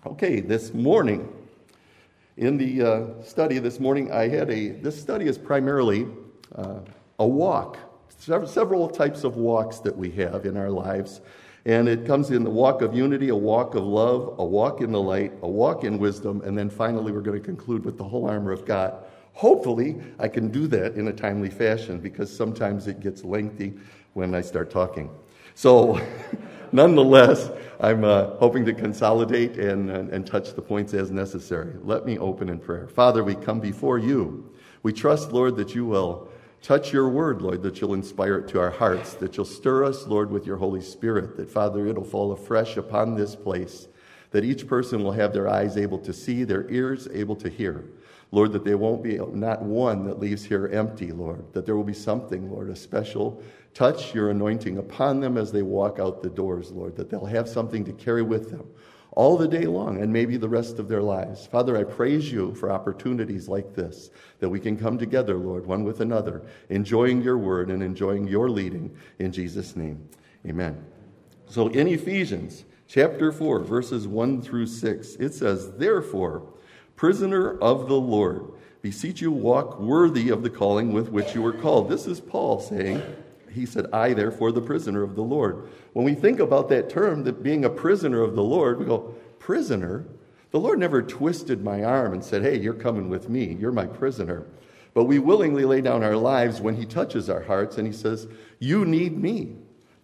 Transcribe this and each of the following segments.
Okay, this morning, in the study this morning, this study is primarily a walk, several types of walks that we have in our lives. And it comes in the walk of unity, a walk of love, a walk in the light, a walk in wisdom, and then finally we're going to conclude with the whole armor of God. Hopefully, I can do that in a timely fashion because sometimes it gets lengthy when I start talking. So, nonetheless, I'm hoping to consolidate and touch the points as necessary. Let me open in prayer. Father, we come before you. We trust, Lord, that you will touch your word, Lord, that you'll inspire it to our hearts, that you'll stir us, Lord, with your Holy Spirit, that, Father, it'll fall afresh upon this place, that each person will have their eyes able to see, their ears able to hear. Lord, that there won't be not one that leaves here empty, Lord, that there will be something, Lord, a special touch, your anointing upon them as they walk out the doors, Lord, that they'll have something to carry with them all the day long and maybe the rest of their lives. Father, I praise you for opportunities like this, that we can come together, Lord, one with another, enjoying your word and enjoying your leading in Jesus' name. Amen. So in Ephesians chapter 4, verses 1 through 6, it says, "Therefore, prisoner of the Lord, beseech you walk worthy of the calling with which you were called." This is Paul saying, he said, "I, therefore, the prisoner of the Lord." When we think about that term, that being a prisoner of the Lord, we go, prisoner? The Lord never twisted my arm and said, "Hey, you're coming with me. You're my prisoner." But we willingly lay down our lives when he touches our hearts and he says, "You need me.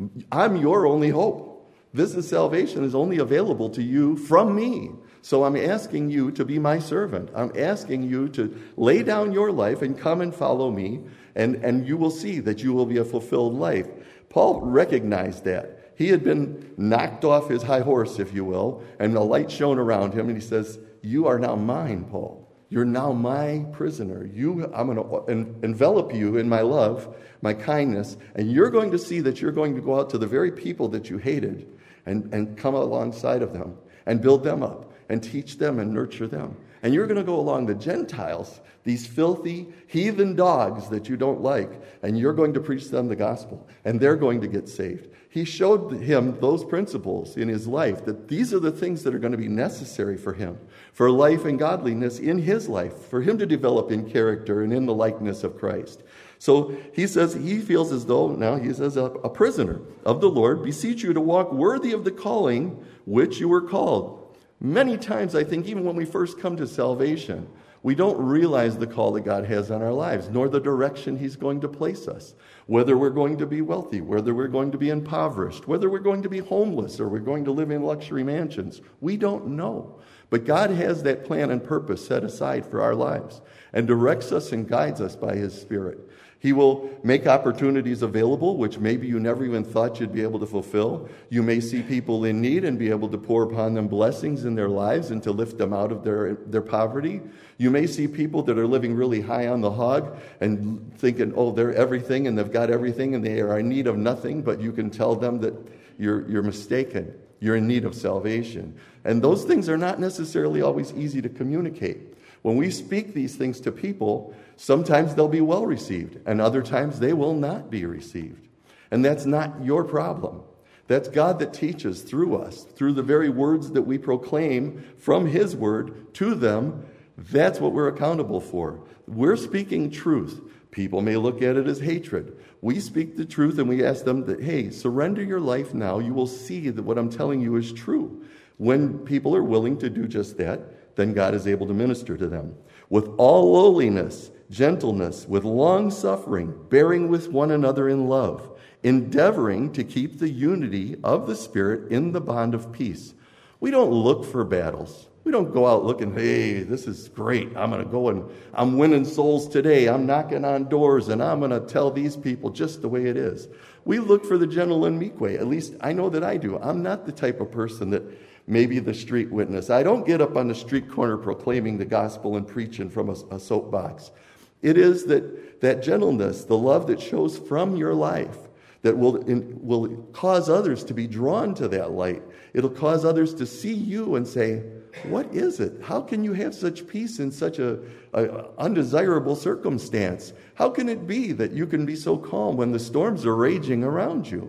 I'm your only hope. This is salvation is only available to you from me. So I'm asking you to be my servant. I'm asking you to lay down your life and come and follow me, and you will see that you will be a fulfilled life." Paul recognized that. He had been knocked off his high horse, if you will, and the light shone around him, and he says, "You are now mine, Paul. You're now my prisoner. I'm going to envelop you in my love, my kindness, and you're going to see that you're going to go out to the very people that you hated and come alongside of them and build them up and teach them and nurture them. And you're going to go along the Gentiles, these filthy, heathen dogs that you don't like, and you're going to preach them the gospel, and they're going to get saved." He showed him those principles in his life, that these are the things that are going to be necessary for him, for life and godliness in his life, for him to develop in character and in the likeness of Christ. So he says he feels as though now he says a prisoner of the Lord, "Beseech you to walk worthy of the calling which you were called." Many times, I think, even when we first come to salvation, we don't realize the call that God has on our lives, nor the direction he's going to place us. Whether we're going to be wealthy, whether we're going to be impoverished, whether we're going to be homeless, or we're going to live in luxury mansions, we don't know. But God has that plan and purpose set aside for our lives and directs us and guides us by his Spirit. He will make opportunities available, which maybe you never even thought you'd be able to fulfill. You may see people in need and be able to pour upon them blessings in their lives and to lift them out of their poverty. You may see people that are living really high on the hog and thinking, oh, they're everything and they've got everything and they are in need of nothing, but you can tell them that you're mistaken. You're in need of salvation. And those things are not necessarily always easy to communicate. When we speak these things to people, sometimes they'll be well received, and other times they will not be received. And that's not your problem. That's God that teaches through us, through the very words that we proclaim from his word to them. That's what we're accountable for. We're speaking truth. People may look at it as hatred. We speak the truth and we ask them that, hey, surrender your life now. You will see that what I'm telling you is true. When people are willing to do just that, then God is able to minister to them. With all lowliness, gentleness, with long suffering, bearing with one another in love, endeavoring to keep the unity of the Spirit in the bond of peace. We don't look for battles. We don't go out looking, hey, this is great. I'm going to go and I'm winning souls today. I'm knocking on doors and I'm going to tell these people just the way it is. We look for the gentle and meek way. At least I know that I do. I'm not the type of person that maybe the street witness. I don't get up on the street corner proclaiming the gospel and preaching from a soapbox. It is that gentleness, the love that shows from your life, that will cause others to be drawn to that light. It'll cause others to see you and say, what is it? How can you have such peace in such a undesirable circumstance? How can it be that you can be so calm when the storms are raging around you?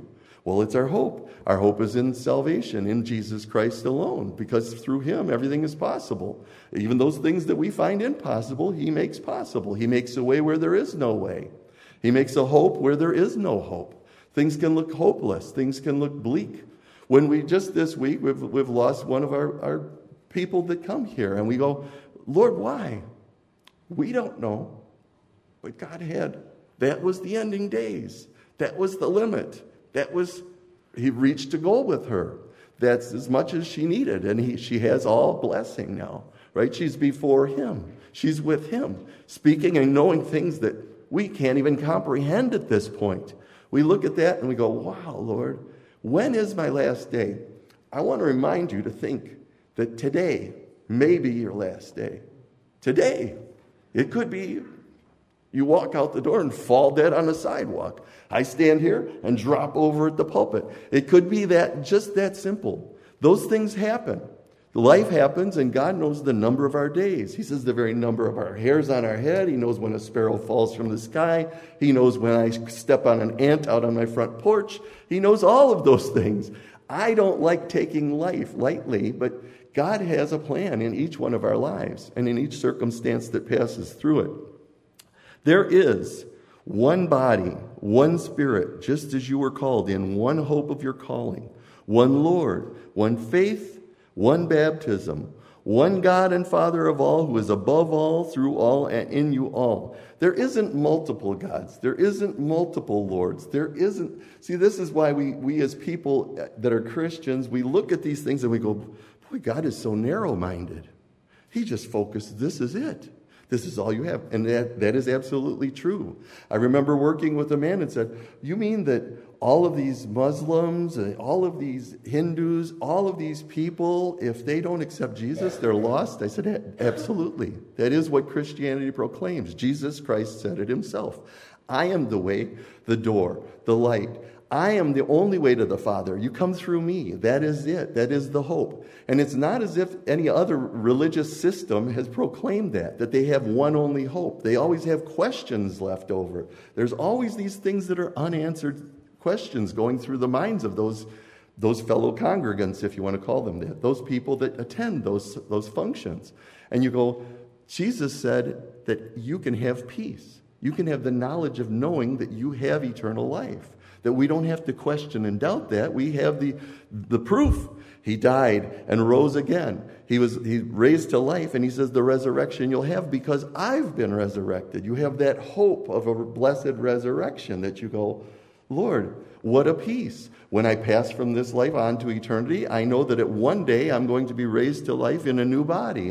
Well, it's our hope. Our hope is in salvation, in Jesus Christ alone, because through him everything is possible. Even those things that we find impossible, he makes possible. He makes a way where there is no way. He makes a hope where there is no hope. Things can look hopeless. Things can look bleak. When we just this week, we've lost one of our people that come here, and we go, Lord, why? We don't know, but God had. That was the ending days. That was the limit. He reached a goal with her. That's as much as she needed, and she has all blessing now, right? She's before him. She's with him, speaking and knowing things that we can't even comprehend at this point. We look at that and we go, wow, Lord, when is my last day? I want to remind you to think that today may be your last day. Today. It could be you walk out the door and fall dead on the sidewalk. I stand here and drop over at the pulpit. It could be just that simple. Those things happen. Life happens, and God knows the number of our days. He says the very number of our hairs on our head. He knows when a sparrow falls from the sky. He knows when I step on an ant out on my front porch. He knows all of those things. I don't like taking life lightly, but God has a plan in each one of our lives and in each circumstance that passes through it. There is one body, one Spirit, just as you were called in, one hope of your calling, one Lord, one faith, one baptism, one God and Father of all, who is above all, through all, and in you all. There isn't multiple gods. There isn't multiple lords. There isn't. See, this is why we as people that are Christians, we look at these things and we go, boy, God is so narrow-minded. He just focused, this is it. This is all you have. And that is absolutely true. I remember working with a man and said, you mean that all of these Muslims and all of these Hindus, all of these people, if they don't accept Jesus, they're lost? I said, absolutely. That is what Christianity proclaims. Jesus Christ said it himself. I am the way, the door, the light. I am the only way to the Father. You come through me. That is it. That is the hope. And it's not as if any other religious system has proclaimed that they have one only hope. They always have questions left over. There's always these things that are unanswered questions going through the minds of those fellow congregants, if you want to call them that, those people that attend those functions. And you go, Jesus said that you can have peace. You can have the knowledge of knowing that you have eternal life. That we don't have to question and doubt that. We have the proof. He died and rose again. He raised to life, and he says the resurrection you'll have because I've been resurrected. You have that hope of a blessed resurrection that you go, Lord, what a peace. When I pass from this life on to eternity, I know that at one day I'm going to be raised to life in a new body,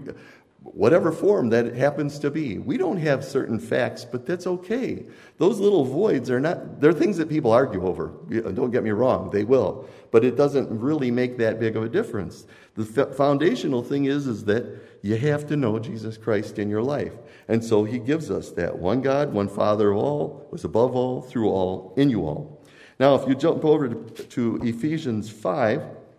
whatever form that it happens to be. We don't have certain facts, but that's okay. Those little voids they're things that people argue over. Don't get me wrong, they will. But it doesn't really make that big of a difference. The foundational thing is that you have to know Jesus Christ in your life. And so he gives us that. One God, one Father of all, was above all, through all, in you all. Now, if you jump over to Ephesians 5,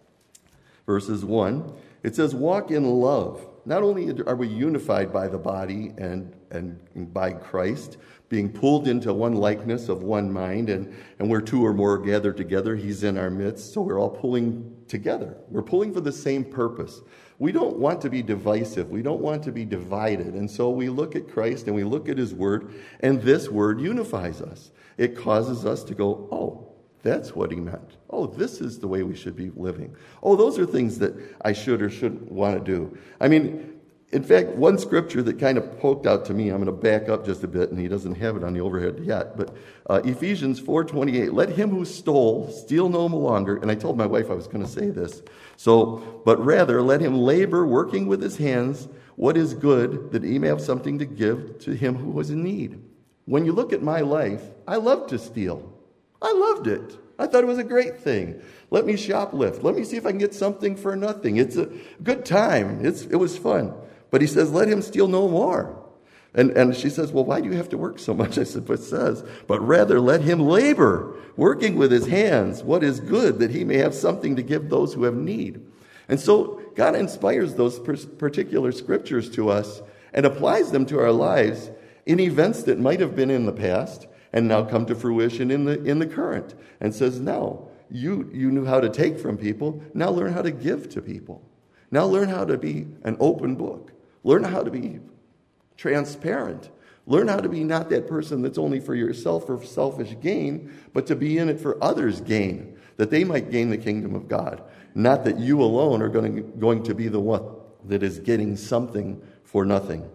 verses 1, it says, walk in love. Not only are we unified by the body and by Christ, being pulled into one likeness of one mind, and where two or more are gathered together, he's in our midst, so we're all pulling together. We're pulling for the same purpose. We don't want to be divisive. We don't want to be divided. And so we look at Christ and we look at his word, and this word unifies us. It causes us to go, oh, that's what he meant. Oh, this is the way we should be living. Oh, those are things that I should or shouldn't want to do. I mean, in fact, one scripture that kind of poked out to me, I'm going to back up just a bit, and he doesn't have it on the overhead yet, but Ephesians 4:28, let him who stole steal no longer. And I told my wife I was going to say this. But rather, let him labor, working with his hands, what is good, that he may have something to give to him who was in need. When you look at my life, I love to steal. I loved it. I thought it was a great thing. Let me shoplift. Let me see if I can get something for nothing. It's a good time. It was fun. But he says, let him steal no more. And she says, well, why do you have to work so much? I said, but it says, but rather let him labor, working with his hands, what is good, that he may have something to give those who have need. And so God inspires those particular scriptures to us and applies them to our lives in events that might have been in the past and now come to fruition in the current, and says, no, you knew how to take from people. Now learn how to give to people. Now learn how to be an open book. Learn how to be transparent. Learn how to be not that person that's only for yourself or selfish gain, but to be in it for others' gain, that they might gain the kingdom of God. Not that you alone are going to be the one that is getting something for nothing.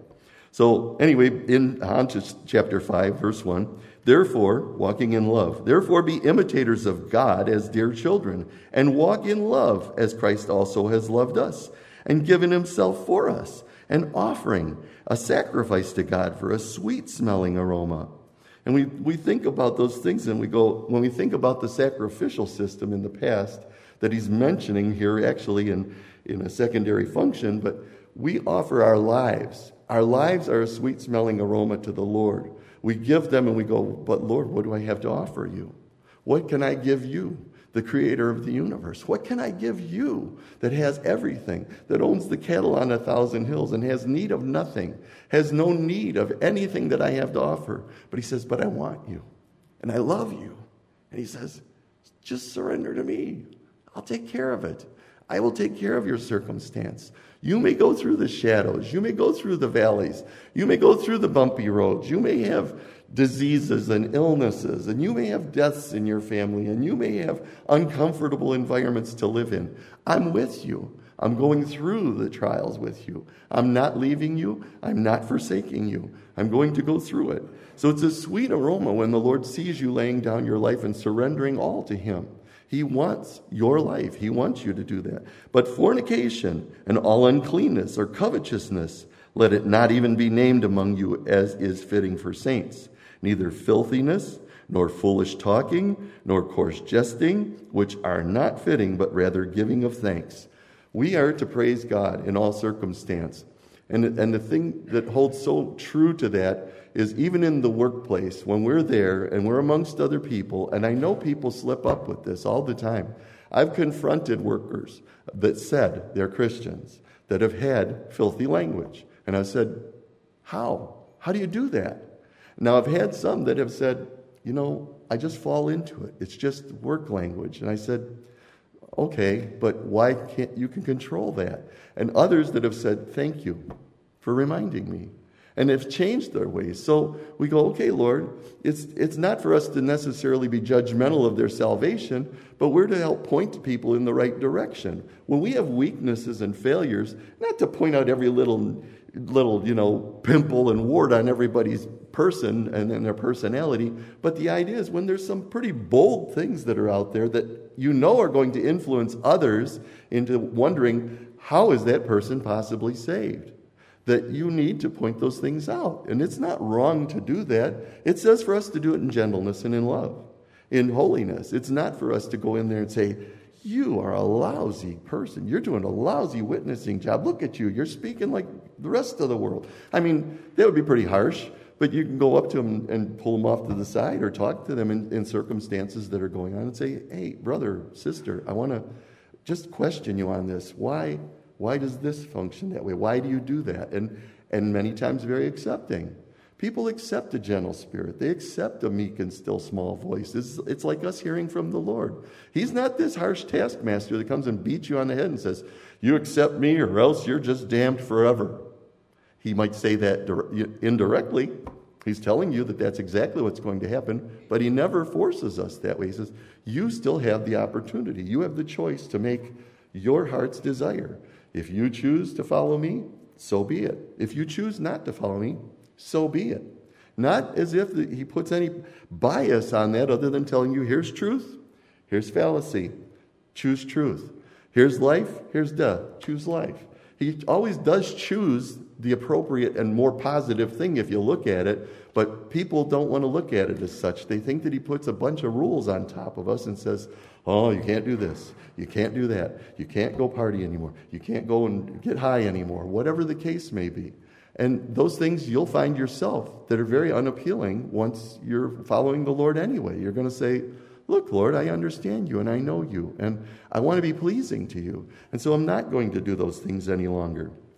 So anyway, on to chapter 5, verse 1. Therefore, walking in love. Therefore, be imitators of God as dear children, and walk in love as Christ also has loved us, and given himself for us, an offering, a sacrifice to God for a sweet-smelling aroma. And we think about those things, and we go, when we think about the sacrificial system in the past that he's mentioning here, actually in a secondary function, but we offer our lives. Our lives are a sweet-smelling aroma to the Lord. We give them and we go, but Lord, what do I have to offer you? What can I give you, the creator of the universe? What can I give you that has everything, that owns the cattle on 1,000 hills and has need of nothing, has no need of anything that I have to offer? But he says, but I want you and I love you. And he says, just surrender to me. I'll take care of it. I will take care of your circumstance. You may go through the shadows. You may go through the valleys. You may go through the bumpy roads. You may have diseases and illnesses, and you may have deaths in your family, and you may have uncomfortable environments to live in. I'm with you. I'm going through the trials with you. I'm not leaving you. I'm not forsaking you. I'm going to go through it. So it's a sweet aroma when the Lord sees you laying down your life and surrendering all to him. He wants your life. He wants you to do that. But fornication and all uncleanness or covetousness, let it not even be named among you as is fitting for saints. Neither filthiness, nor foolish talking, nor coarse jesting, which are not fitting, but rather giving of thanks. We are to praise God in all circumstance. And the thing that holds so true to that is even in the workplace, when we're there and we're amongst other people, and I know people slip up with this all the time. I've confronted workers that said they're Christians, that have had filthy language. And I said, how? How do you do that? Now, I've had some that have said, I just fall into it. It's just work language. And I said, okay, but why can't you can control that? And others that have said, thank you for reminding me. And have changed their ways. So we go, okay, Lord, it's not for us to necessarily be judgmental of their salvation, but we're to help point people in the right direction. When we have weaknesses and failures, not to point out every little pimple and wart on everybody's person and their personality, but the idea is when there's some pretty bold things that are out there that are going to influence others into wondering, how is that person possibly saved? That you need to point those things out. And it's not wrong to do that. It says for us to do it in gentleness and in love, in holiness. It's not for us to go in there and say, you are a lousy person. You're doing a lousy witnessing job. Look at you. You're speaking like the rest of the world. I mean, that would be pretty harsh, but you can go up to them and pull them off to the side or talk to them in circumstances that are going on and say, hey, brother, sister, I want to just question you on this. Why does this function that way? Why do you do that? And many times very accepting. People accept a gentle spirit. They accept a meek and still small voice. It's like us hearing from the Lord. He's not this harsh taskmaster that comes and beats you on the head and says, you accept me or else you're just damned forever. He might say that indirectly. He's telling you that that's exactly what's going to happen, but he never forces us that way. He says, you still have the opportunity. You have the choice to make your heart's desire. If you choose to follow me, so be it. If you choose not to follow me, so be it. Not as if he puts any bias on that other than telling you, here's truth, here's fallacy, choose truth. Here's life, here's death, choose life. He always does choose the appropriate and more positive thing if you look at it, but people don't want to look at it as such. They think that he puts a bunch of rules on top of us and says, oh, you can't do this, you can't do that, you can't go party anymore, you can't go and get high anymore, whatever the case may be. And those things you'll find yourself that are very unappealing once you're following the Lord anyway. You're going to say, look, Lord, I understand you and I know you and I want to be pleasing to you. And so I'm not going to do those things any longer.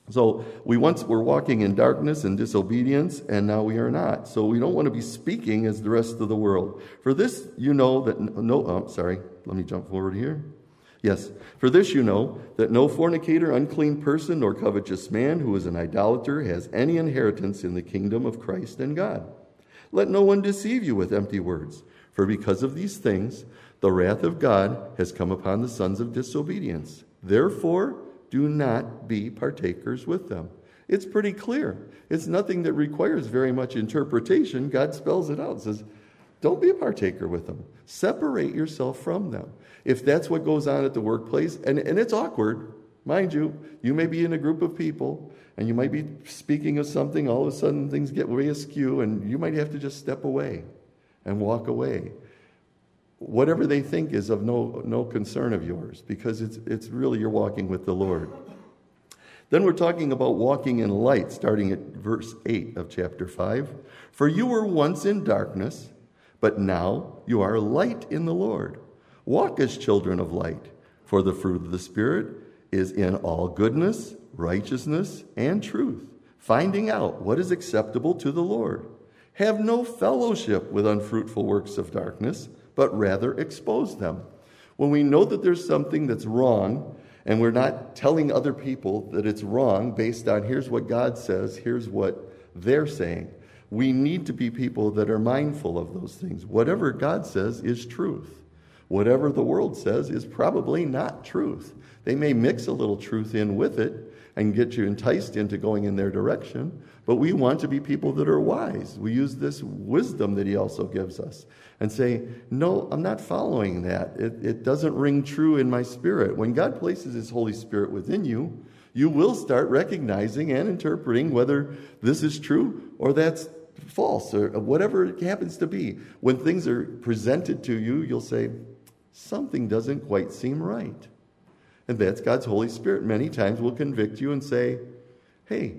So we once were walking in darkness and disobedience, and now we are not. So we don't want to be speaking as the rest of the world. For this you know that let me jump forward here. Yes, for this you know that no fornicator, unclean person, nor covetous man who is an idolater has any inheritance in the kingdom of Christ and God. Let no one deceive you with empty words, for because of these things the wrath of God has come upon the sons of disobedience. Therefore, do not be partakers with them. It's pretty clear. It's nothing that requires very much interpretation. God spells it out. Says, don't be a partaker with them. Separate yourself from them. If that's what goes on at the workplace, and it's awkward, mind you, you may be in a group of people, and you might be speaking of something, all of a sudden things get way askew, and you might have to just step away and walk away. Whatever they think is of no concern of yours, because it's really you're walking with the Lord. Then we're talking about walking in light, starting at verse 8 of chapter 5. For you were once in darkness, but now you are light in the Lord. Walk as children of light, for the fruit of the Spirit is in all goodness, righteousness, and truth, finding out what is acceptable to the Lord. Have no fellowship with unfruitful works of darkness, but rather expose them. When we know that there's something that's wrong, and we're not telling other people that it's wrong based on here's what God says, here's what they're saying, we need to be people that are mindful of those things. Whatever God says is truth. Whatever the world says is probably not truth. They may mix a little truth in with it and get you enticed into going in their direction, but we want to be people that are wise. We use this wisdom that he also gives us and say, no, I'm not following that. It doesn't ring true in my spirit. When God places his Holy Spirit within you, you will start recognizing and interpreting whether this is true or that's false or whatever it happens to be. When things are presented to you, you'll say, something doesn't quite seem right. And that's God's Holy Spirit. Many times will convict you and say, hey,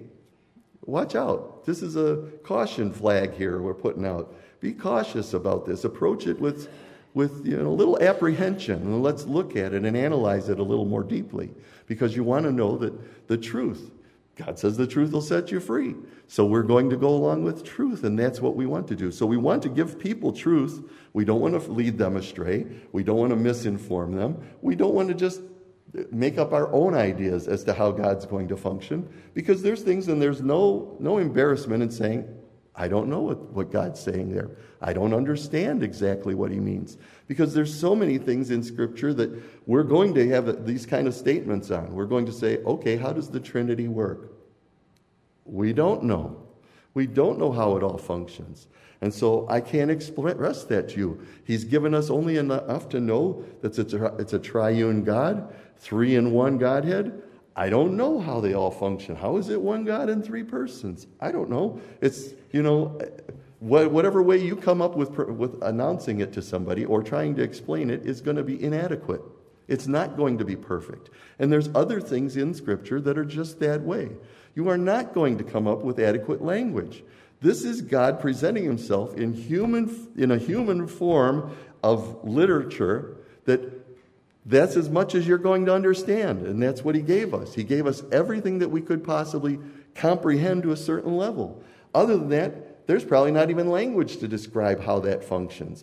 watch out. This is a caution flag here we're putting out. Be cautious about this. Approach it with a little apprehension. And let's look at it and analyze it a little more deeply. Because you want to know that the truth, God says the truth will set you free. So we're going to go along with truth, and that's what we want to do. So we want to give people truth. We don't want to lead them astray. We don't want to misinform them. We don't want to just make up our own ideas as to how God's going to function, because there's things and there's no embarrassment in saying, I don't know what God's saying there. I don't understand exactly what he means. Because there's so many things in Scripture that we're going to have these kind of statements on. We're going to say, okay, how does the Trinity work? We don't know. We don't know how it all functions. And so I can't express that to you. He's given us only enough to know that it's a triune God, 3-in-1 Godhead. I don't know how they all function. How is it one God in 3 persons? I don't know. It's, whatever way you come up with announcing it to somebody or trying to explain it is going to be inadequate. It's not going to be perfect. And there's other things in Scripture that are just that way. You are not going to come up with adequate language. This is God presenting himself in a human form of literature that's as much as you're going to understand, and that's what he gave us. He gave us everything that we could possibly comprehend to a certain level. Other than that, there's probably not even language to describe how that functions.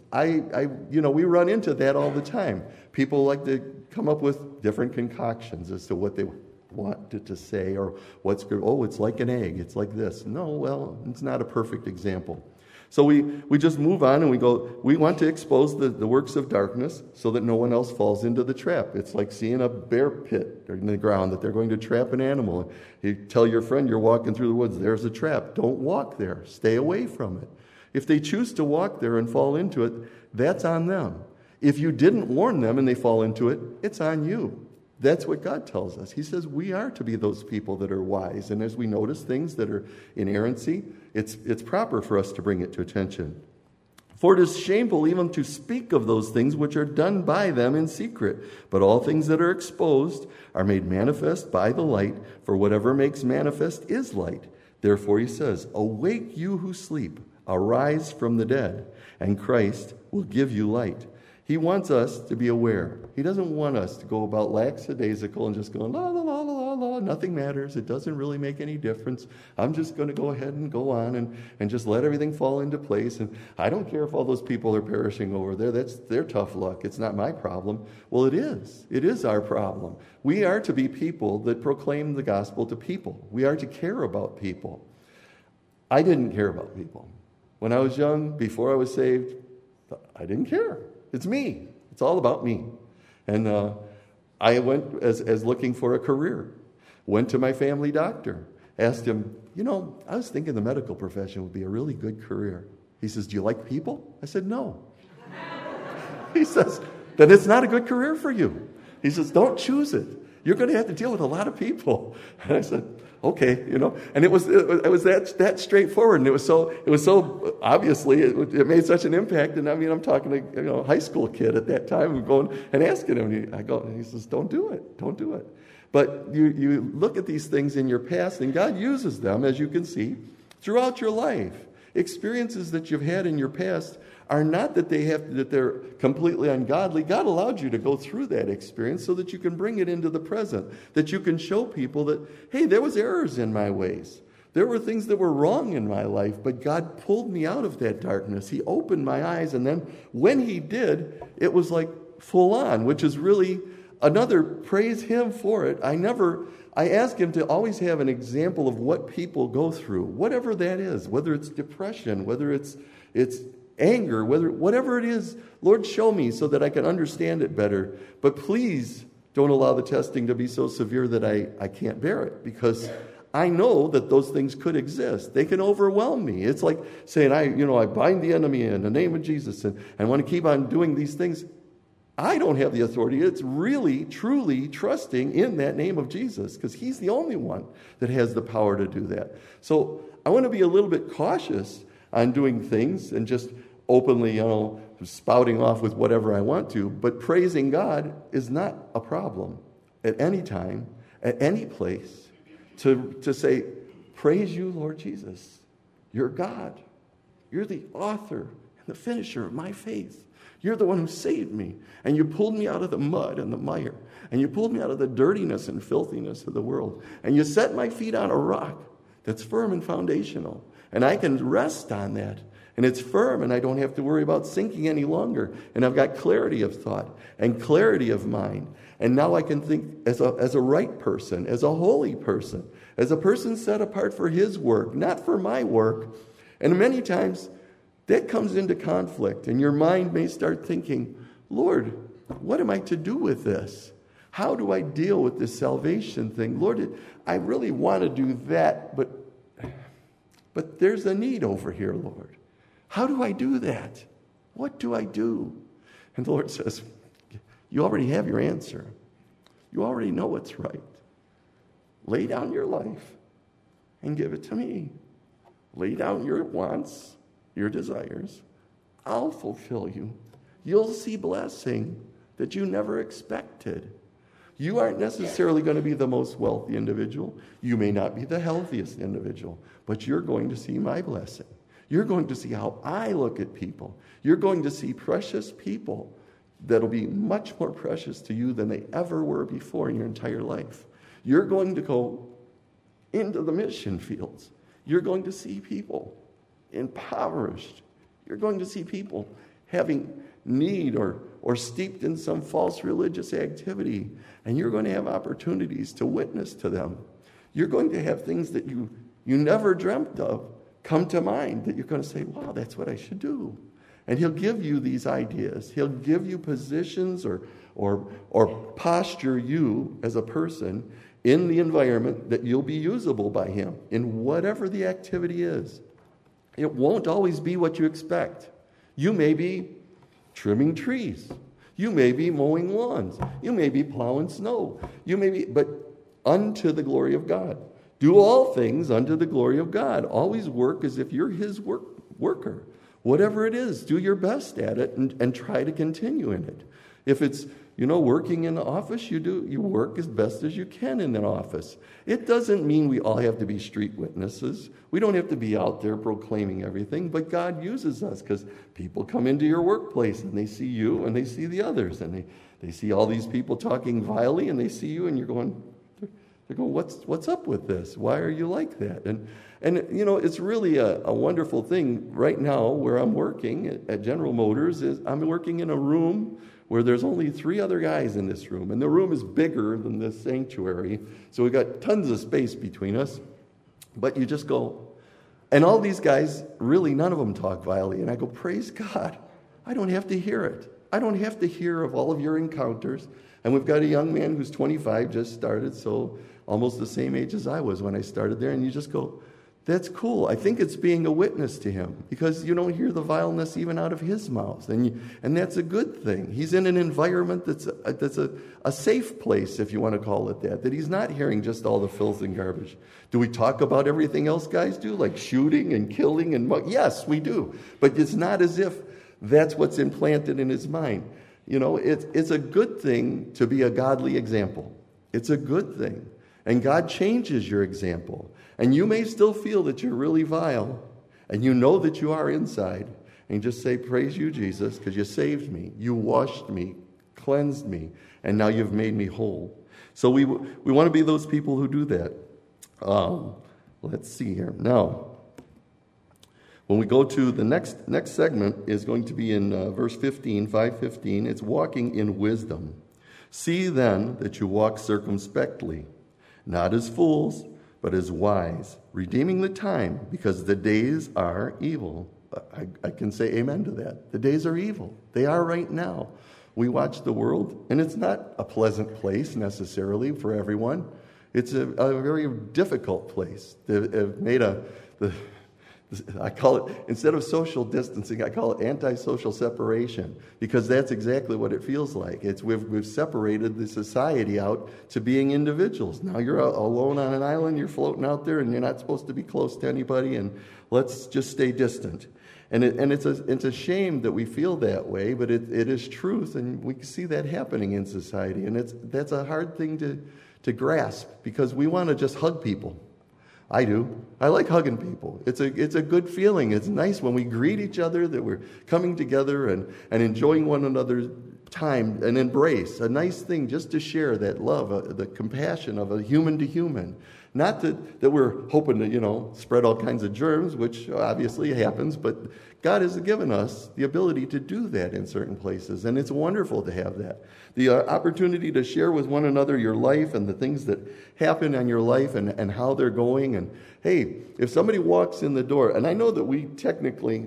We run into that all the time. People like to come up with different concoctions as to what they wanted to say, or what's good. Oh, it's like an egg. It's like this. No, well, it's not a perfect example. So we just move on and we go, we want to expose the works of darkness so that no one else falls into the trap. It's like seeing a bear pit in the ground that they're going to trap an animal. You tell your friend you're walking through the woods, there's a trap. Don't walk there. Stay away from it. If they choose to walk there and fall into it, that's on them. If you didn't warn them and they fall into it, it's on you. That's what God tells us. He says we are to be those people that are wise. And as we notice things that are inerrancy, it's proper for us to bring it to attention. For it is shameful even to speak of those things which are done by them in secret. But all things that are exposed are made manifest by the light, for whatever makes manifest is light. Therefore he says, awake you who sleep, arise from the dead, and Christ will give you light. He wants us to be aware. He doesn't want us to go about lackadaisical and just going, la, la, la, la, la, nothing matters. It doesn't really make any difference. I'm just going to go ahead and go on and just let everything fall into place. And I don't care if all those people are perishing over there. That's their tough luck. It's not my problem. Well, it is. It is our problem. We are to be people that proclaim the gospel to people. We are to care about people. I didn't care about people. When I was young, before I was saved, I didn't care. It's me. It's all about me. And I went as looking for a career. Went to my family doctor. Asked him, I was thinking the medical profession would be a really good career. He says, do you like people? I said, no. He says, then it's not a good career for you. He says, don't choose it. You're going to have to deal with a lot of people. And I said, okay, and it was that straightforward, and it was so obviously it made such an impact. And I mean, I'm talking to a high school kid at that time, and going and asking him. And he says, don't do it. But you look at these things in your past, and God uses them, as you can see, throughout your life. Experiences that you've had in your past are not that they're completely ungodly. God allowed you to go through that experience so that you can bring it into the present, that you can show people that, hey, there was errors in my ways. There were things that were wrong in my life, but God pulled me out of that darkness. He opened my eyes, and then when He did, it was like full on, which is really another praise Him for it. I ask Him to always have an example of what people go through, whatever that is, whether it's depression, whether it's anger, whatever it is. Lord, show me so that I can understand it better. But please don't allow the testing to be so severe that I can't bear it, because I know that those things could exist. They can overwhelm me. It's like saying, I bind the enemy in the name of Jesus and want to keep on doing these things. I don't have the authority. It's really, truly trusting in that name of Jesus, because He's the only one that has the power to do that. So I want to be a little bit cautious on doing things and just openly, spouting off with whatever I want to. But praising God is not a problem at any time, at any place, to say, praise you, Lord Jesus. You're God. You're the author and the finisher of my faith. You're the one who saved me, and you pulled me out of the mud and the mire, and you pulled me out of the dirtiness and filthiness of the world, and you set my feet on a rock that's firm and foundational, and I can rest on that, and it's firm, and I don't have to worry about sinking any longer, and I've got clarity of thought and clarity of mind, and now I can think as a right person, as a holy person, as a person set apart for His work, not for my work. And many times that comes into conflict, and your mind may start thinking, Lord, what am I to do with this? How do I deal with this salvation thing? Lord, I really want to do that, but there's a need over here, Lord. How do I do that? What do I do? And the Lord says, you already have your answer. You already know what's right. Lay down your life and give it to me. Lay down your wants, your desires. I'll fulfill you. You'll see blessing that you never expected. You aren't necessarily going to be the most wealthy individual. You may not be the healthiest individual, but you're going to see my blessing. You're going to see how I look at people. You're going to see precious people that'll be much more precious to you than they ever were before in your entire life. You're going to go into the mission fields. You're going to see people impoverished. You're going to see people having need or steeped in some false religious activity, and you're going to have opportunities to witness to them. You're going to have things that you never dreamt of come to mind, that you're going to say, wow, that's what I should do. And He'll give you these ideas. He'll give you positions or posture you as a person in the environment that you'll be usable by Him in whatever the activity is. It won't always be what you expect. You may be trimming trees. You may be mowing lawns. You may be plowing snow. But unto the glory of God. Do all things unto the glory of God. Always work as if you're His worker. Whatever it is, do your best at it and try to continue in it. If it's Working in the office, you work as best as you can in an office. It doesn't mean we all have to be street witnesses. We don't have to be out there proclaiming everything, but God uses us because people come into your workplace and they see you and they see the others, and they see all these people talking vilely, and they see you and they're going, what's up with this? Why are you like that? And it's really a wonderful thing right now where I'm working at General Motors. I'm working in a room where there's only 3 other guys in this room, and the room is bigger than this sanctuary, so we've got tons of space between us. But you just go, and all these guys, really none of them talk vilely, and I go, praise God, I don't have to hear it. I don't have to hear of all of your encounters. And we've got a young man who's 25, just started, so almost the same age as I was when I started there, and you just go, that's cool. I think it's being a witness to him because you don't hear the vileness even out of his mouth, and that's a good thing. He's in an environment that's a safe place, if you want to call it that he's not hearing just all the filth and garbage. Do we talk about everything else guys do, like shooting and killing and yes, we do, but it's not as if that's what's implanted in his mind. It's a good thing to be a godly example. It's a good thing, and God changes your example. And you may still feel that you're really vile, and you know that you are inside, and just say, praise you, Jesus, because you saved me. You washed me, cleansed me, and now you've made me whole. So we want to be those people who do that. Let's see here. Now, when we go to the next segment is going to be in verse 15, 5:15. It's walking in wisdom. See then that you walk circumspectly, not as fools, but as wise, redeeming the time, because the days are evil. I can say amen to that. The days are evil. They are right now. We watch the world, and it's not a pleasant place necessarily for everyone. It's a very difficult place. They've made I call it, instead of social distancing, I call it antisocial separation, because that's exactly what it feels like. We've separated the society out to being individuals. Now you're alone on an island, you're floating out there, and you're not supposed to be close to anybody, and let's just stay distant. And it's a shame that we feel that way, but it is truth, and we see that happening in society, and that's a hard thing to grasp, because we want to just hug people. I do. I like hugging people. It's a good feeling. It's nice when we greet each other, that we're coming together and enjoying one another's time, an embrace, a nice thing just to share that love, the compassion of a human to human. Not that we're hoping to, spread all kinds of germs, which obviously happens, but God has given us the ability to do that in certain places, and it's wonderful to have that. The opportunity to share with one another your life and the things that happen in your life and how they're going. And hey, if somebody walks in the door, and I know that we typically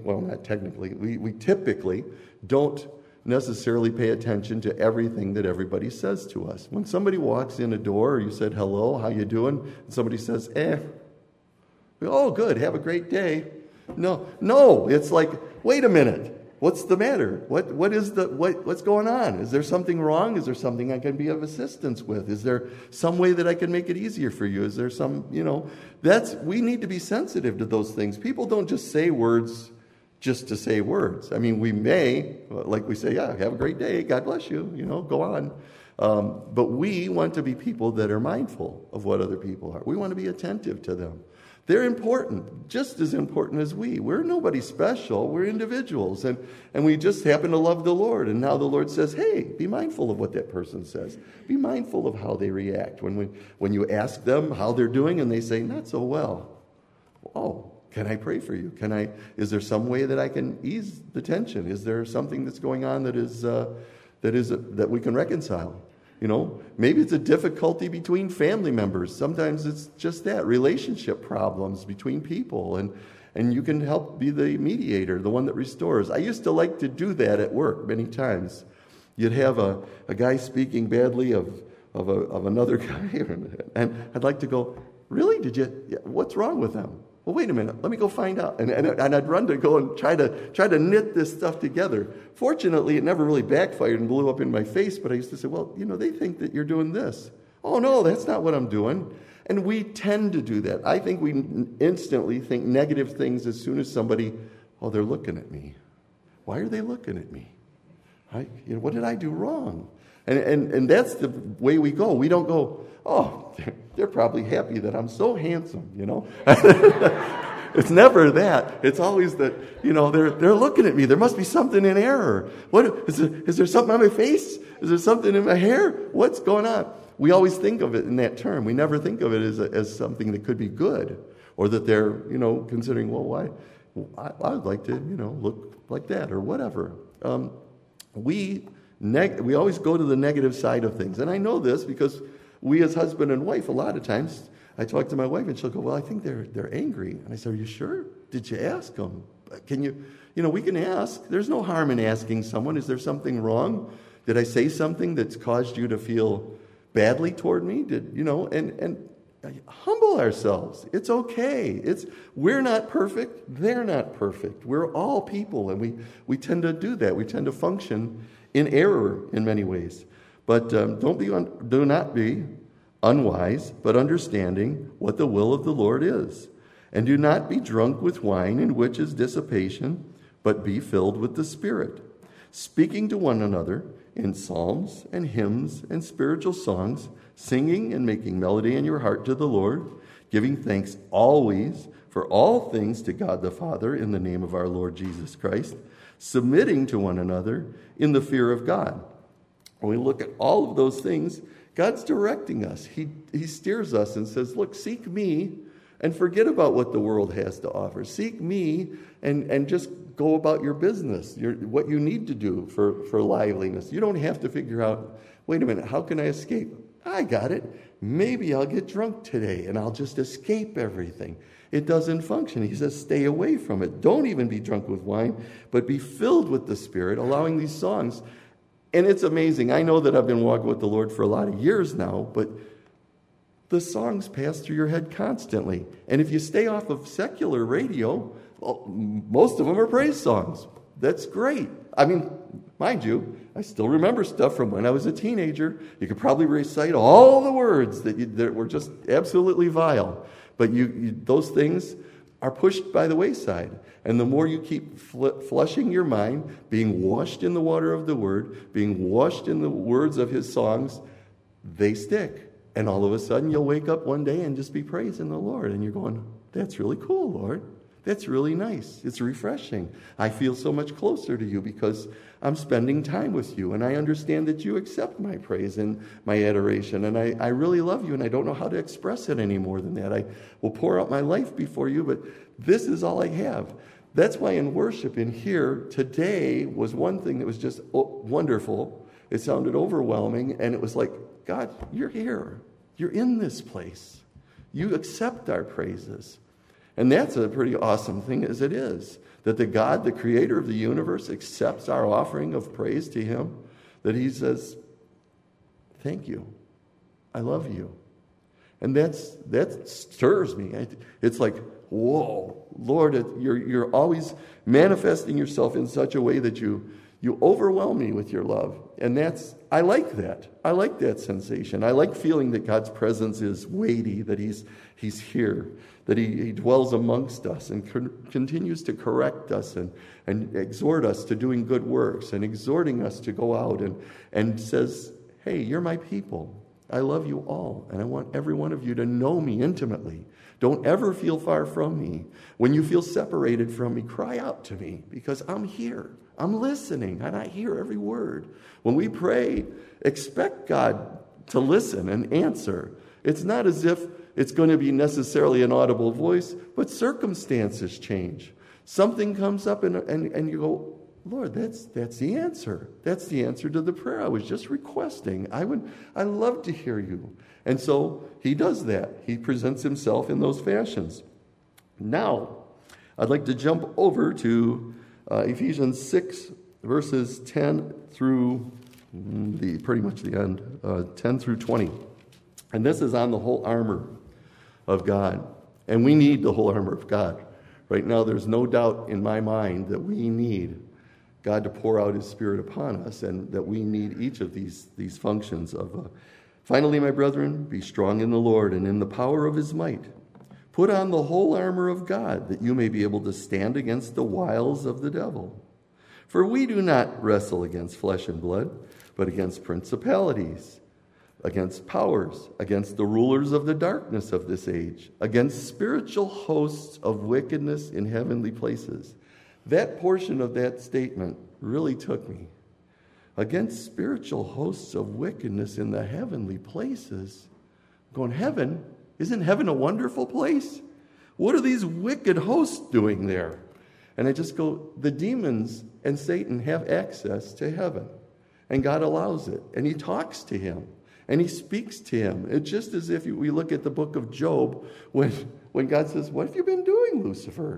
don't necessarily pay attention to everything that everybody says to us. When somebody walks in a door, or you said, hello, how you doing? And somebody says, oh, good, have a great day. No, it's like, wait a minute, what's the matter? What's going on? Is there something wrong? Is there something I can be of assistance with? Is there some way that I can make it easier for you? Is there some, we need to be sensitive to those things. People don't just say words just to say words. I mean, we may, like we say, yeah, have a great day, God bless you, go on. But we want to be people that are mindful of what other people are. We want to be attentive to them. They're important, just as important as we. We're nobody special. We're individuals. And we just happen to love the Lord. And now the Lord says, hey, be mindful of what that person says. Be mindful of how they react. When you ask them how they're doing and they say, not so well. Oh, can I pray for you? Is there some way that I can ease the tension? Is there something that's going on that we can reconcile? Maybe it's a difficulty between family members. Sometimes it's just that, relationship problems between people, and you can help be the mediator, the one that restores. I used to like to do that at work many times. You'd have a guy speaking badly of another guy, and I'd like to go, really? What's wrong with them? Well, wait a minute, let me go find out. And I'd run to go and try to knit this stuff together. Fortunately, it never really backfired and blew up in my face, but I used to say, well, they think that you're doing this. Oh, no, that's not what I'm doing. And we tend to do that. I think we instantly think negative things as soon as somebody, they're looking at me. Why are they looking at me? What did I do wrong? And that's the way we go. We don't go, oh, they're probably happy that I'm so handsome, It's never that. It's always that, they're looking at me. There must be something in error. What is there something on my face? Is there something in my hair? What's going on? We always think of it in that term. We never think of it as something that could be good, or that they're, considering, well, why? I would like to, look like that or whatever. We always go to the negative side of things. And I know this because we as husband and wife, a lot of times, I talk to my wife and she'll go, well, I think they're angry. And I say, are you sure? Did you ask them? Can you, we can ask. There's no harm in asking someone, is there something wrong? Did I say something that's caused you to feel badly toward me? And humble ourselves. It's okay. We're not perfect. They're not perfect. We're all people, and we tend to do that. We tend to function in error in many ways. But do not be unwise, but understanding what the will of the Lord is. And do not be drunk with wine, in which is dissipation, but be filled with the Spirit, speaking to one another in psalms and hymns and spiritual songs, singing and making melody in your heart to the Lord, giving thanks always for all things to God the Father in the name of our Lord Jesus Christ, submitting to one another in the fear of God. When we look at all of those things, God's directing us. He steers us and says, look, seek me and forget about what the world has to offer. Seek me and just go about your business, what you need to do for liveliness. You don't have to figure out, wait a minute, how can I escape? I got it. Maybe I'll get drunk today and I'll just escape everything. It doesn't function. He says, stay away from it. Don't even be drunk with wine, but be filled with the Spirit, allowing these songs. And it's amazing. I know that I've been walking with the Lord for a lot of years now, but the songs pass through your head constantly. And if you stay off of secular radio, well, most of them are praise songs. That's great. I mean, mind you, I still remember stuff from when I was a teenager. You could probably recite all the words that were just absolutely vile. But those things are pushed by the wayside. And the more you keep flushing your mind, being washed in the water of the Word, being washed in the words of His songs, they stick. And all of a sudden, you'll wake up one day and just be praising the Lord. And you're going, that's really cool, Lord. That's really nice. It's refreshing. I feel so much closer to you because I'm spending time with you. And I understand that you accept my praise and my adoration. And I really love you, and I don't know how to express it any more than that. I will pour out my life before you, but this is all I have. That's why in worship in here today was one thing that was just wonderful. It sounded overwhelming, and it was like, God, you're here. You're in this place. You accept our praises. And that's a pretty awesome thing as it is, that the God, the creator of the universe, accepts our offering of praise to Him, that He says, thank you. I love you. And that stirs me. It's like, whoa, Lord, you're always manifesting yourself in such a way that you overwhelm me with your love. And I like that. I like that sensation. I like feeling that God's presence is weighty, that He's here, that He dwells amongst us and continues to correct us and exhort us to doing good works and exhorting us to go out and says, hey, you're my people. I love you all, and I want every one of you to know me intimately. Don't ever feel far from me. When you feel separated from me, cry out to me, because I'm here. I'm listening, and I hear every word. When we pray, expect God to listen and answer. It's not as if it's going to be necessarily an audible voice, but circumstances change. Something comes up, and you go, Lord, that's the answer. That's the answer to the prayer I was just requesting. I love to hear you. And so He does that. He presents Himself in those fashions. Now, I'd like to jump over to Ephesians 6, verses 10 through pretty much the end, 10 through 20. And this is on the whole armor of God. And we need the whole armor of God. Right now, there's no doubt in my mind that we need God to pour out His Spirit upon us, and that we need each of these functions of. Finally, my brethren, be strong in the Lord and in the power of His might. Put on the whole armor of God, that you may be able to stand against the wiles of the devil. For we do not wrestle against flesh and blood, but against principalities, against powers, against the rulers of the darkness of this age, against spiritual hosts of wickedness in heavenly places. That portion of that statement really took me. Against spiritual hosts of wickedness in the heavenly places. Going, heaven? Isn't heaven a wonderful place? What are these wicked hosts doing there? And I just go, the demons and Satan have access to heaven. And God allows it. And he talks to him. And he speaks to him. It's just as if we look at the book of Job, when God says, what have you been doing, Lucifer?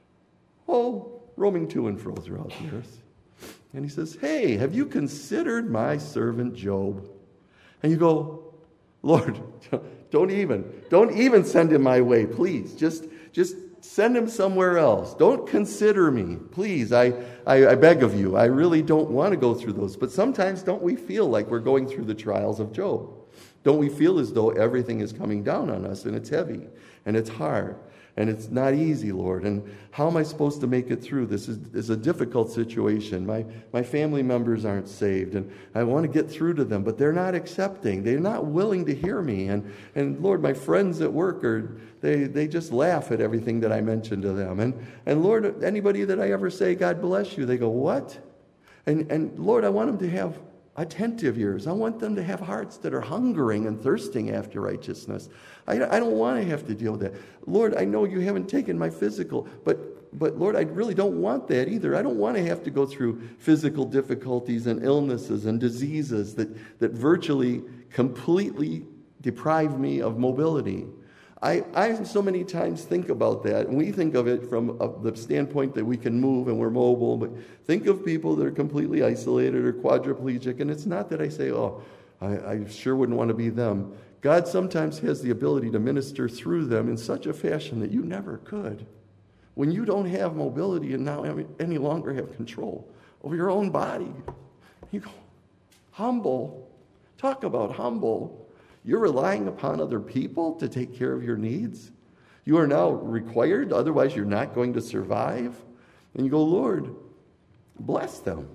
Oh, roaming to and fro throughout the earth. And he says, hey, have you considered my servant Job? And you go, Lord, don't even send him my way, please. Just send him somewhere else. Don't consider me, please. I beg of you. I really don't want to go through those. But sometimes don't we feel like we're going through the trials of Job? Don't we feel as though everything is coming down on us and it's heavy and it's hard? And it's not easy, Lord. And how am I supposed to make it through? This is a difficult situation. My family members aren't saved, and I want to get through to them, but they're not accepting. They're not willing to hear me. And Lord, my friends at work they just laugh at everything that I mention to them. And Lord, anybody that I ever say, God bless you, they go, what? And Lord, I want them to have attentive ears. I want them to have hearts that are hungering and thirsting after righteousness. I don't want to have to deal with that. Lord, I know you haven't taken my physical, but Lord, I really don't want that either. I don't want to have to go through physical difficulties and illnesses and diseases that virtually completely deprive me of mobility. I so many times think about that, and we think of it from the standpoint that we can move and we're mobile, but think of people that are completely isolated or quadriplegic, and it's not that I say, oh, I sure wouldn't want to be them. God sometimes has the ability to minister through them in such a fashion that you never could. When you don't have mobility and now any longer have control over your own body, you go, humble. Talk about humble. You're relying upon other people to take care of your needs. You are now required, otherwise you're not going to survive. And you go, Lord, bless them.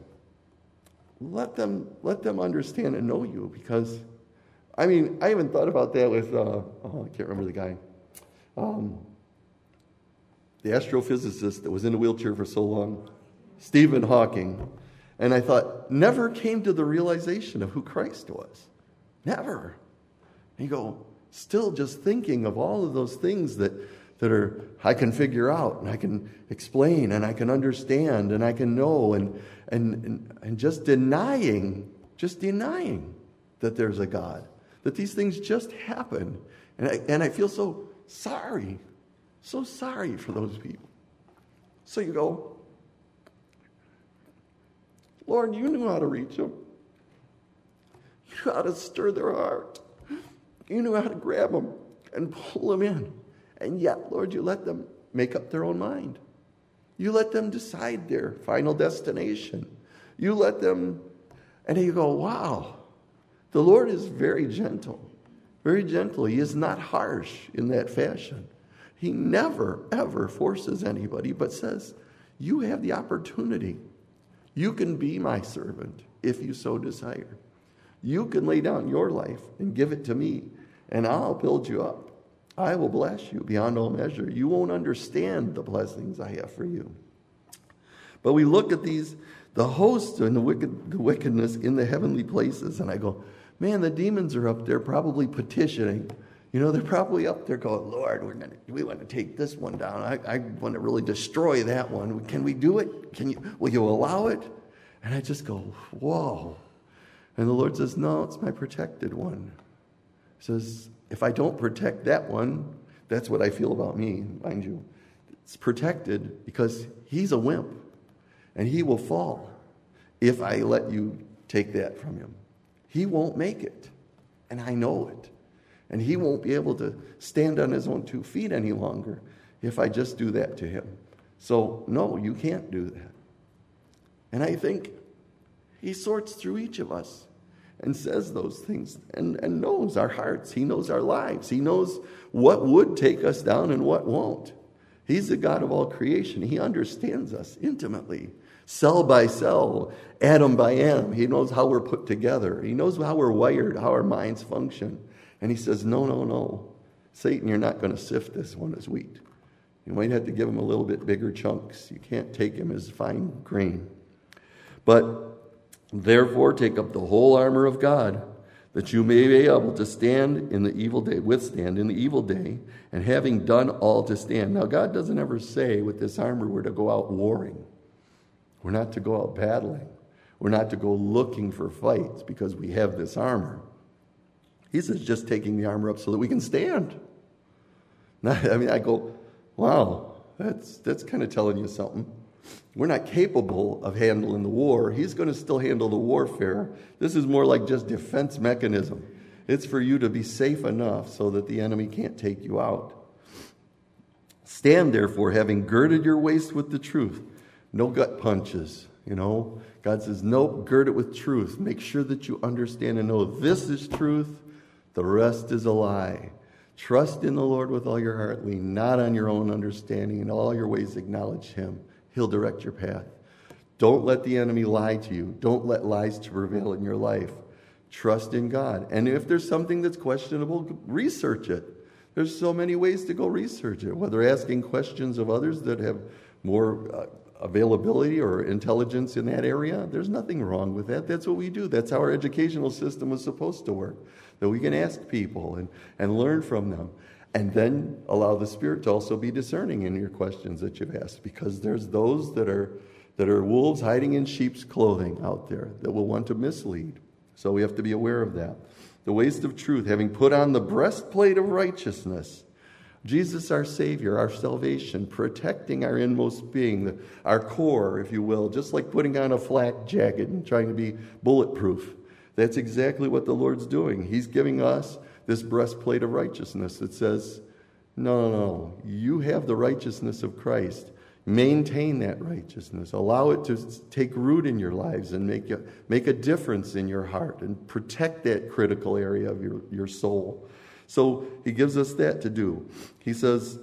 Let them understand and know you, because, I even thought about that with, I can't remember the guy. The astrophysicist that was in a wheelchair for so long, Stephen Hawking. And I thought, never came to the realization of who Christ was. Never. And you go, still just thinking of all of those things that are I can figure out and I can explain and I can understand and I can know and just denying that there's a God, that these things just happen. And I feel so sorry for those people. So you go, Lord, you knew how to reach them. You knew how to stir their heart. You knew how to grab them and pull them in. And yet, Lord, you let them make up their own mind. You let them decide their final destination. You let them, and you go, wow, the Lord is very gentle. Very gentle. He is not harsh in that fashion. He never, ever forces anybody, but says, you have the opportunity. You can be my servant if you so desire. You can lay down your life and give it to me, and I'll build you up. I will bless you beyond all measure. You won't understand the blessings I have for you. But we look at the hosts and the wickedness in the heavenly places, and I go, man, the demons are up there probably petitioning. They're probably up there going, Lord, we want to take this one down. I want to really destroy that one. Can we do it? Will you allow it? And I just go, whoa. And the Lord says, no, it's my protected one. He says, if I don't protect that one, that's what I feel about me, mind you. It's protected because he's a wimp. And he will fall if I let you take that from him. He won't make it. And I know it. And he won't be able to stand on his own 2 feet any longer if I just do that to him. So, no, you can't do that. And I think he sorts through each of us and says those things and knows our hearts. He knows our lives. He knows what would take us down and what won't. He's the God of all creation. He understands us intimately. cell by cell, atom by atom. He knows how we're put together. He knows how we're wired, how our minds function. And he says, no. Satan, you're not going to sift this one as wheat. You might have to give him a little bit bigger chunks. You can't take him as fine grain. But therefore, take up the whole armor of God, that you may be able to stand in the evil day, withstand in the evil day, and having done all to stand. Now, God doesn't ever say with this armor we're to go out warring. We're not to go out battling. We're not to go looking for fights because we have this armor. He says just taking the armor up so that we can stand. I go, wow, that's kind of telling you something. We're not capable of handling the war. He's going to still handle the warfare. This is more like just defense mechanism. It's for you to be safe enough so that the enemy can't take you out. Stand, therefore, having girded your waist with the truth. No gut punches, God says, nope, gird it with truth. Make sure that you understand and know this is truth. The rest is a lie. Trust in the Lord with all your heart. Lean not on your own understanding. In all your ways acknowledge him. He'll direct your path. Don't let the enemy lie to you. Don't let lies to prevail in your life. Trust in God. And if there's something that's questionable, research it. There's so many ways to go research it, whether asking questions of others that have more availability or intelligence in that area. There's nothing wrong with that. That's what we do. That's how our educational system was supposed to work, that we can ask people and learn from them. And then allow the Spirit to also be discerning in your questions that you've asked, because there's those that are wolves hiding in sheep's clothing out there that will want to mislead. So we have to be aware of that. The waist of truth, having put on the breastplate of righteousness. Jesus, our Savior, our salvation, protecting our inmost being, our core, if you will, just like putting on a flak jacket and trying to be bulletproof. That's exactly what the Lord's doing. He's giving us this breastplate of righteousness that says, no, you have the righteousness of Christ. Maintain that righteousness. Allow it to take root in your lives and make a difference in your heart and protect that critical area of your soul. So he gives us that to do. He says,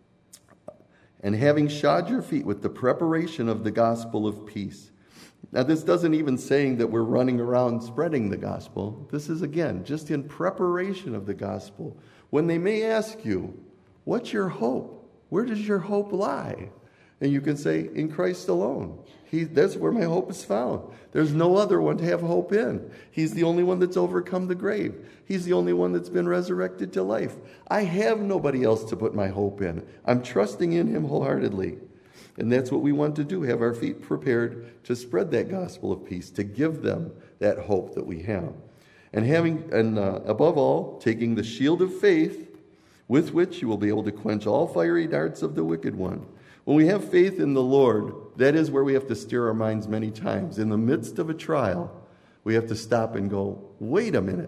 and having shod your feet with the preparation of the gospel of peace. Now, this doesn't even saying that we're running around spreading the gospel. This is, again, just in preparation of the gospel. When they may ask you, what's your hope? Where does your hope lie? And you can say, in Christ alone. That's where my hope is found. There's no other one to have hope in. He's the only one that's overcome the grave. He's the only one that's been resurrected to life. I have nobody else to put my hope in. I'm trusting in him wholeheartedly. And that's what we want to do, have our feet prepared to spread that gospel of peace, to give them that hope that we have. And above all, taking the shield of faith, with which you will be able to quench all fiery darts of the wicked one. When we have faith in the Lord, that is where we have to steer our minds many times. In the midst of a trial, we have to stop and go, wait a minute.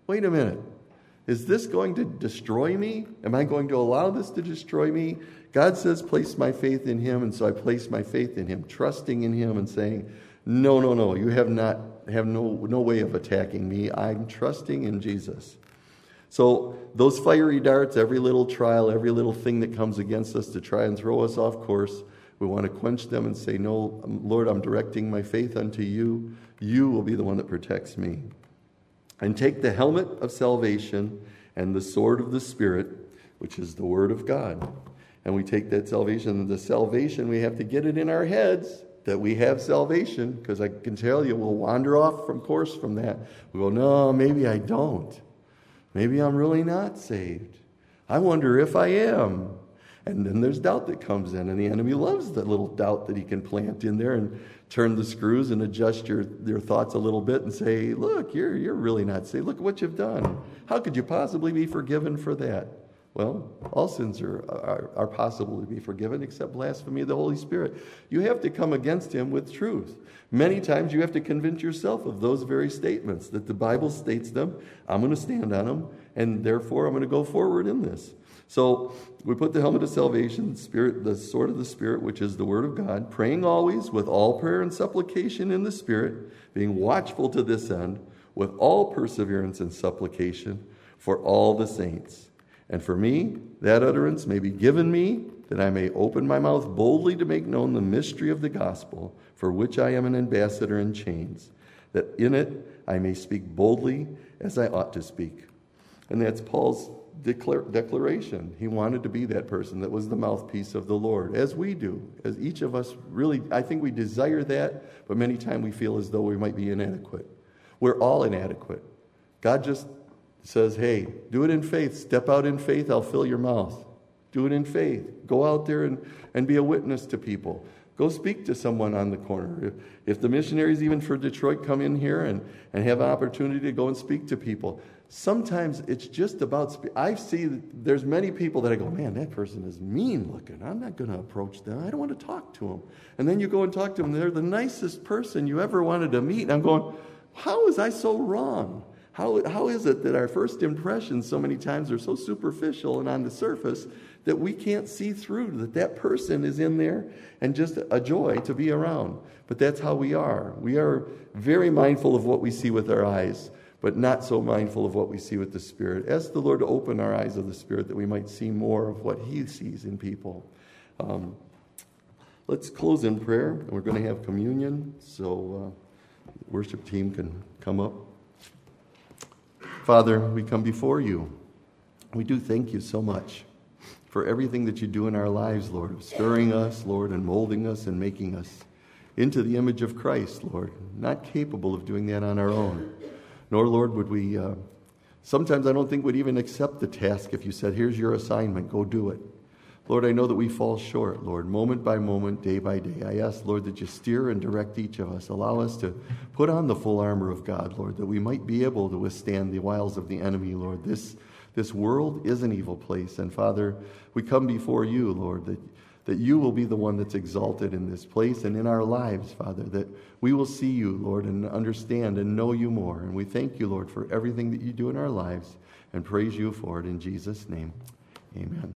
Is this going to destroy me? Am I going to allow this to destroy me? God says, place my faith in him, and so I place my faith in him, trusting in him and saying, no, you have no way of attacking me. I'm trusting in Jesus. So those fiery darts, every little trial, every little thing that comes against us to try and throw us off course, we want to quench them and say, no, Lord, I'm directing my faith unto you. You will be the one that protects me. And take the helmet of salvation and the sword of the Spirit, which is the word of God. And we take that salvation, and the salvation, we have to get it in our heads that we have salvation, because I can tell you we'll wander off from course from that. We go, no, maybe I don't. Maybe I'm really not saved. I wonder if I am. And then there's doubt that comes in, and the enemy loves that little doubt that he can plant in there and turn the screws and adjust your thoughts a little bit and say, look, you're really not saved. Look at what you've done. How could you possibly be forgiven for that? Well, all sins are possible to be forgiven except blasphemy of the Holy Spirit. You have to come against him with truth. Many times you have to convince yourself of those very statements, that the Bible states them. I'm going to stand on them, and therefore I'm going to go forward in this. So we put the helmet of salvation, the sword of the Spirit, which is the word of God, praying always with all prayer and supplication in the Spirit, being watchful to this end, with all perseverance and supplication for all the saints. And for me, that utterance may be given me that I may open my mouth boldly to make known the mystery of the gospel, for which I am an ambassador in chains, that in it I may speak boldly as I ought to speak. And that's Paul's declaration. He wanted to be that person that was the mouthpiece of the Lord, as we do. As each of us really, I think we desire that, but many times we feel as though we might be inadequate. We're all inadequate. God just says, hey, do it in faith. Step out in faith, I'll fill your mouth. Do it in faith. Go out there and be a witness to people. Go speak to someone on the corner. If the missionaries, even for Detroit, come in here and have an opportunity to go and speak to people, sometimes it's just about, I see there's many people that I go, man, that person is mean looking. I'm not going to approach them. I don't want to talk to them. And then you go and talk to them. They're the nicest person you ever wanted to meet. And I'm going, how was I so wrong? How is it that our first impressions so many times are so superficial and on the surface that we can't see through that person is in there and just a joy to be around? But that's how we are. We are very mindful of what we see with our eyes, but not so mindful of what we see with the Spirit. Ask the Lord to open our eyes of the Spirit that we might see more of what He sees in people. Let's close in prayer, and we're going to have communion, so the worship team can come up. Father, we come before you. We do thank you so much for everything that you do in our lives, Lord, stirring us, Lord, and molding us and making us into the image of Christ, Lord, not capable of doing that on our own. Nor, Lord, would we, sometimes I don't think we'd even accept the task if you said, here's your assignment, go do it. Lord, I know that we fall short, Lord, moment by moment, day by day. I ask, Lord, that you steer and direct each of us. Allow us to put on the full armor of God, Lord, that we might be able to withstand the wiles of the enemy, Lord. This world is an evil place. And, Father, we come before you, Lord, that you will be the one that's exalted in this place and in our lives, Father, that we will see you, Lord, and understand and know you more. And we thank you, Lord, for everything that you do in our lives and praise you for it in Jesus' name. Amen.